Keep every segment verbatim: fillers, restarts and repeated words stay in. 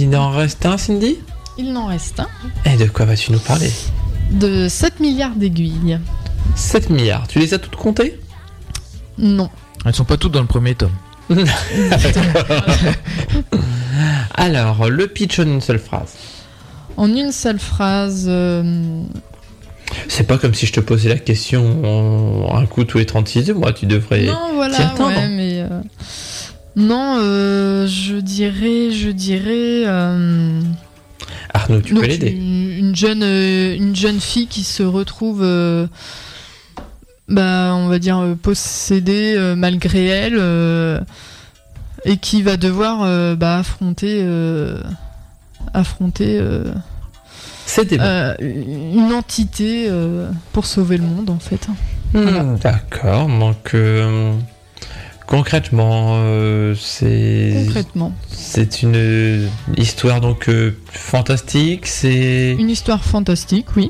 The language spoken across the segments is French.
Il en reste un, Cindy ? Il n'en reste un. Et de quoi vas-tu nous parler ? De sept milliards d'aiguilles. sept milliards. Tu les as toutes comptées ? Non. Elles sont pas toutes dans le premier tome. Alors, le pitch en une seule phrase. En une seule phrase... Euh... C'est pas comme si je te posais la question un coup tous les trente-six heures, moi, tu devrais non, voilà, t'y attendre. Ouais, mais... Euh... Non, euh, je dirais... Je dirais... Euh... Arnaud, tu Donc, peux l'aider. Une, une, jeune, euh, une jeune fille qui se retrouve... Euh... Bah, on va dire euh, possédée euh, malgré elle euh, et qui va devoir euh, bah, affronter euh, affronter euh, euh, une entité euh, pour sauver le monde en fait. Mmh, voilà. D'accord, donc euh, concrètement euh, c'est concrètement c'est une histoire donc euh, fantastique, c'est une histoire fantastique, oui.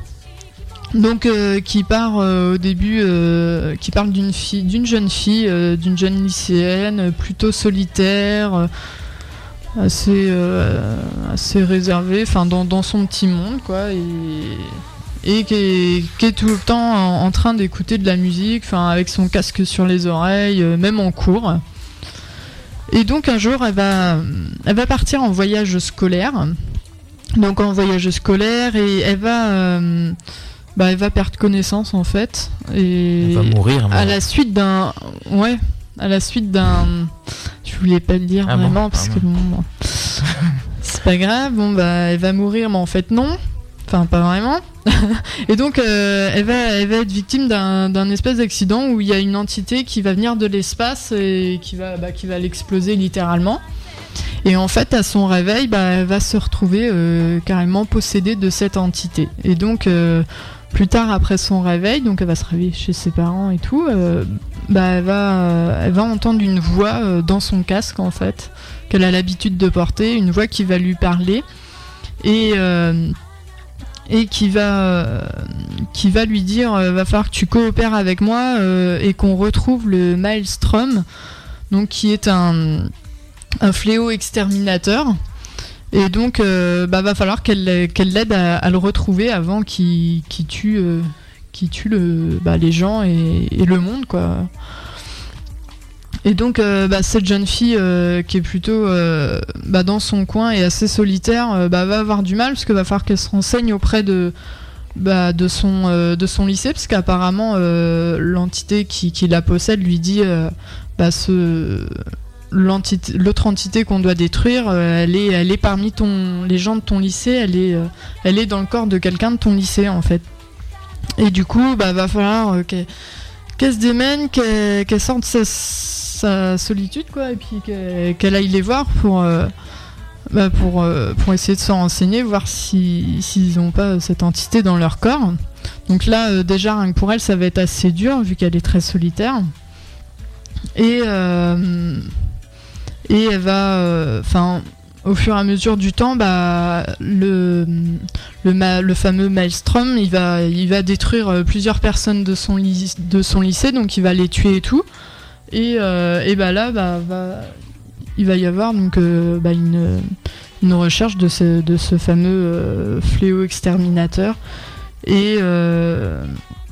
Donc euh, qui part euh, au début, euh, qui parle d'une fille, d'une jeune fille, euh, d'une jeune lycéenne, euh, plutôt solitaire, euh, assez, euh, assez réservée, enfin dans, dans son petit monde quoi, et, et qui, est, qui est tout le temps en, en train d'écouter de la musique, enfin avec son casque sur les oreilles, euh, même en cours. Et donc un jour, elle va, elle va partir en voyage scolaire, donc en voyage scolaire, et elle va euh, Bah, elle va perdre connaissance en fait, et elle va mourir. À la suite d'un, ouais, à la suite d'un, je voulais pas le dire ah vraiment bon, parce ah que bon, bon. C'est pas grave. Bon bah, elle va mourir, mais en fait non, enfin pas vraiment. Et donc euh, elle va, elle va être victime d'un, d'un espèce d'accident où il y a une entité qui va venir de l'espace et qui va, bah, qui va l'exploser littéralement. Et en fait, à son réveil, bah, elle va se retrouver euh, carrément possédée de cette entité. Et donc euh, plus tard, après son réveil, donc elle va se réveiller chez ses parents et tout, euh, bah elle va, euh, elle va entendre une voix euh, dans son casque en fait, qu'elle a l'habitude de porter, une voix qui va lui parler et euh, et qui va euh, qui va lui dire euh, va falloir que tu coopères avec moi euh, et qu'on retrouve le Maelstrom, donc qui est un un fléau exterminateur. Et donc, euh, bah, va falloir qu'elle, qu'elle l'aide à, à le retrouver avant qu'il, qu'il tue, euh, qu'il tue le, bah, les gens et, et le monde, quoi. Et donc, euh, bah, cette jeune fille euh, qui est plutôt euh, bah, dans son coin et assez solitaire, euh, bah, va avoir du mal parce qu'il va falloir qu'elle se renseigne auprès de, bah, de, son, euh, de son lycée, parce qu'apparemment, euh, l'entité qui, qui la possède lui dit euh, bah, ce... L'entité, l'autre entité qu'on doit détruire, euh, elle est, elle est parmi ton, les gens de ton lycée, elle est, euh, elle est dans le corps de quelqu'un de ton lycée en fait. Et du coup, bah, va falloir euh, qu'elle, qu'elle se démène, qu'elle, qu'elle sorte sa, sa solitude quoi, et puis qu'elle, qu'elle aille les voir pour, euh, bah, pour, euh, pour essayer de se renseigner, voir si, s'ils n'ont pas cette entité dans leur corps. Donc là, euh, déjà rien que pour elle, ça va être assez dur vu qu'elle est très solitaire. Et euh, Et elle va, enfin, euh, au fur et à mesure du temps, bah, le, le, ma, le fameux Maelstrom, il va, il va détruire plusieurs personnes de son, ly- de son lycée, donc il va les tuer et tout. Et, euh, et bah là, bah, va, il va y avoir donc euh, bah, une, une recherche de ce, de ce fameux euh, fléau exterminateur. Et, euh,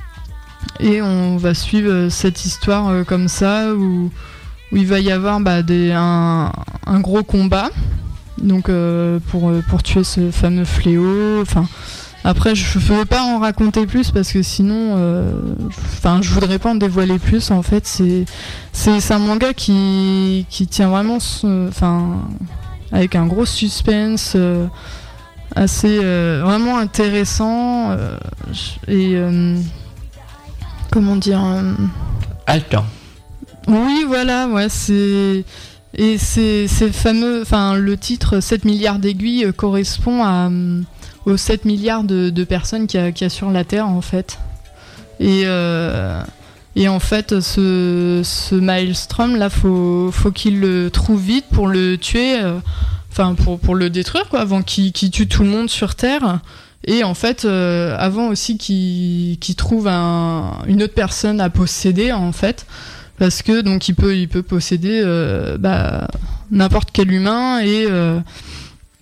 et on va suivre cette histoire euh, comme ça, où où il va y avoir bah, des, un, un gros combat donc, euh, pour, pour tuer ce fameux fléau. Enfin, après, je ne veux pas en raconter plus parce que sinon, euh, je ne voudrais pas en dévoiler plus. En fait, c'est, c'est, c'est un manga qui, qui tient vraiment ce, avec un gros suspense euh, assez euh, vraiment intéressant euh, et euh, comment dire euh, haletant. Oui, voilà, ouais, c'est et c'est c'est fameux, enfin le titre sept milliards d'aiguilles euh, correspond à euh, aux sept milliards de, de personnes qu'il y a, qu'il y a sur la Terre en fait. Et euh, et en fait ce ce Maelstrom là, faut faut qu'il le trouve vite pour le tuer, enfin euh, pour pour le détruire quoi, avant qu'il qu'il tue tout le monde sur Terre. Et en fait, euh, avant aussi qu'il qu'il trouve un une autre personne à posséder en fait. Parce que donc il peut il peut posséder euh, bah, n'importe quel humain et euh,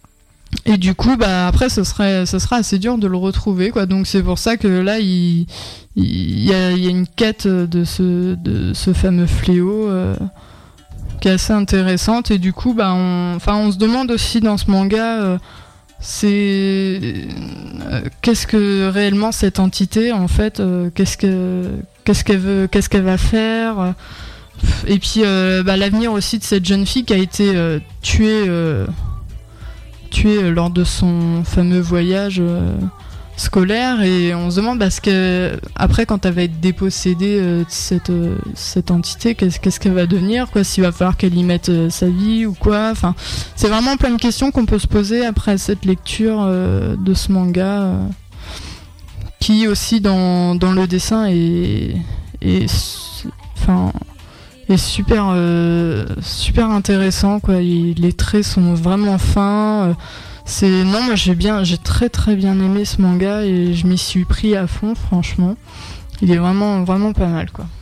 Et du coup, bah après, ce serait, ce sera assez dur de le retrouver, quoi. Donc c'est pour ça que là, il, il y a, il y a une quête de ce, de ce fameux fléau euh, qui est assez intéressante. Et du coup, bah, on, enfin, on se demande aussi dans ce manga, euh, c'est euh, qu'est-ce que réellement cette entité, en fait, euh, qu'est-ce que, qu'est-ce qu'elle veut, qu'est-ce qu'elle va faire. Et puis, euh, bah, l'avenir aussi de cette jeune fille qui a été euh, tuée. Euh, tué lors de son fameux voyage euh, scolaire, et on se demande parce que après, quand elle va être dépossédée euh, de cette, euh, cette entité, qu'est-ce, qu'est-ce qu'elle va devenir, quoi, s'il va falloir qu'elle y mette euh, sa vie ou quoi. Enfin, c'est vraiment plein de questions qu'on peut se poser après cette lecture euh, de ce manga euh, qui aussi dans, dans le dessin est, est enfin est super euh, super intéressant, quoi. Il, les traits sont vraiment fins. Euh, c'est non, moi j'ai bien, j'ai très très bien aimé ce manga et je m'y suis pris à fond, franchement. Il est vraiment vraiment pas mal, quoi.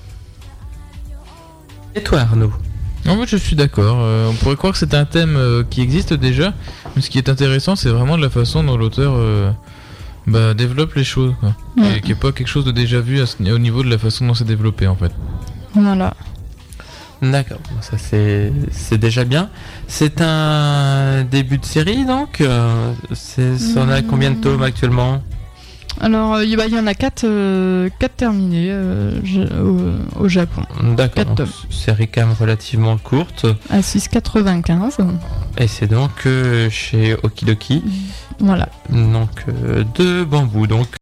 Et toi, Arnaud? En fait, je suis d'accord. Euh, on pourrait croire que c'est un thème euh, qui existe déjà, mais ce qui est intéressant, c'est vraiment de la façon dont l'auteur euh, bah, développe les choses, quoi. Ouais. Et qui n'est pas quelque chose de déjà vu à ce, au niveau de la façon dont c'est développé, en fait. Voilà. D'accord, ça c'est, c'est déjà bien. C'est un début de série, donc euh, c'est, ça en a combien de tomes actuellement? Alors, il euh, y, y en a quatre euh, terminés euh, au, au Japon. D'accord, donc série quand même relativement courte. À six virgule quatre-vingt-quinze. Et c'est donc euh, chez Okidoki. Voilà. Donc euh, de bambou, donc.